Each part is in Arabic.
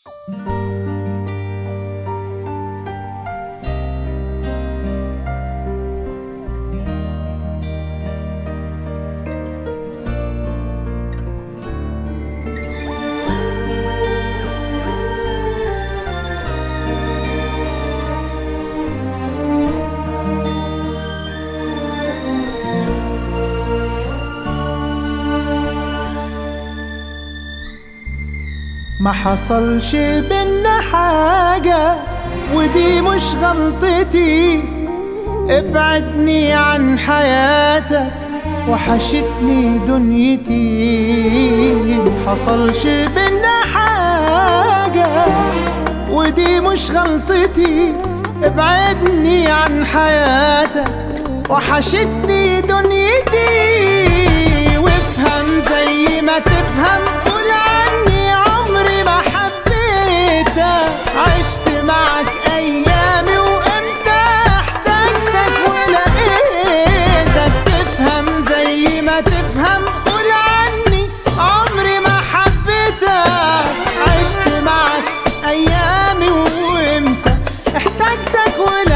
ما حصلش بينا حاجة ودي مش غلطتي، ابعدني عن حياتك وحشتني دنيتي. ما حصلش بينا حاجة ودي مش غلطتي، ابعدني عن حياتك وحشتني دنيتي. وافهم زي ما تفهم، قول عني عمري ما حبيتك، عشت معك ايامي وامتى احتجتك ولقيتك. تفهم زي ما تفهم، قول عني عمري ما حبيتك، عشت معك ايامي وامتى احتجتك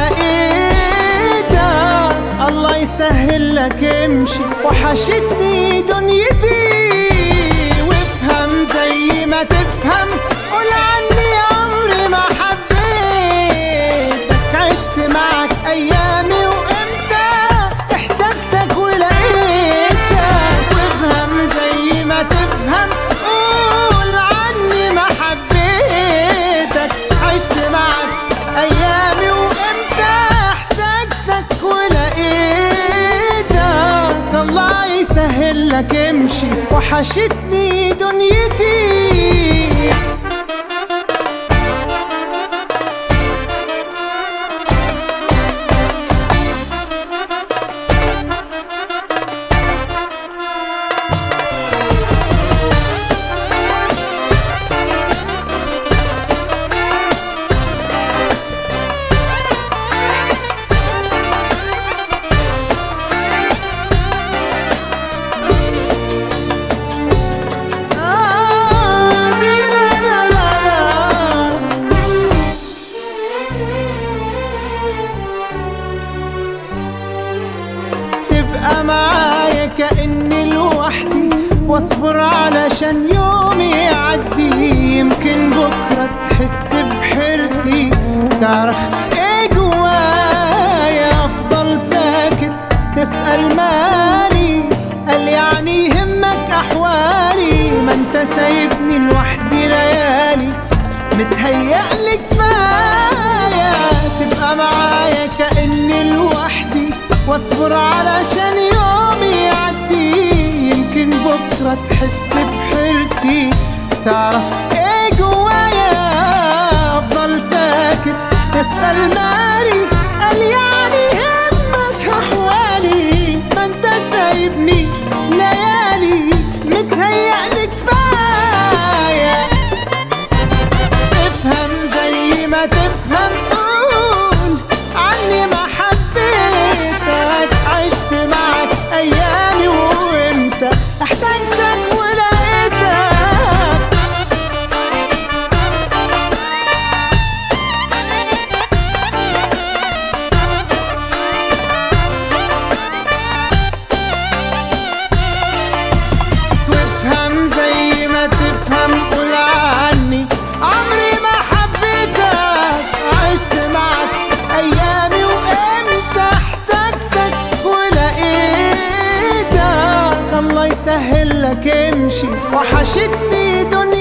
ولقيتك. الله يسهل لك امشي وحشتني دنيتي. وافهم زي ما تفهم، قول عني عمري ما حبيتك، عشت معك ايامي وامتى احتجتك ولقيتك. وافهم زي ما تفهم، قول عني ما حبيتك، عشت معك ايامي وامتى احتجتك ولقيتك. الله يسهل لك امشي وحشتني دنيتي. تبقى معايا كأني لوحدي، واصبر علشان يومي يعدي. يمكن بكرة تحس بحيرتي، تعرف ايه جوايا. افضل ساكت تسأل مالي، قال يعني يهمك احوالي. ما انت سايبني لوحدي ليالي، متهيألي كفاية. تبقى معايا كأني لوحدي، واصبر علشان يومي يعدي. يمكن بكرة تحس بحيرتي، تعرف ايه جوايا. افضل ساكت تسأل مالي، قال يعني يهمك احوالي. ما انت سايبني ليالي، متهيألي كفاية. افهم زي ما تفهم، قول عني ما حبيتك، عشت معك ايامي وانت احتجتك ولقيتك. وافهم زي ما تفهم، قول عني عمري ما حبيتك، عشت معك ايامي وامتى احتجتك ولقيتك. الله يسهل لك امشي وحشتني دنيتي.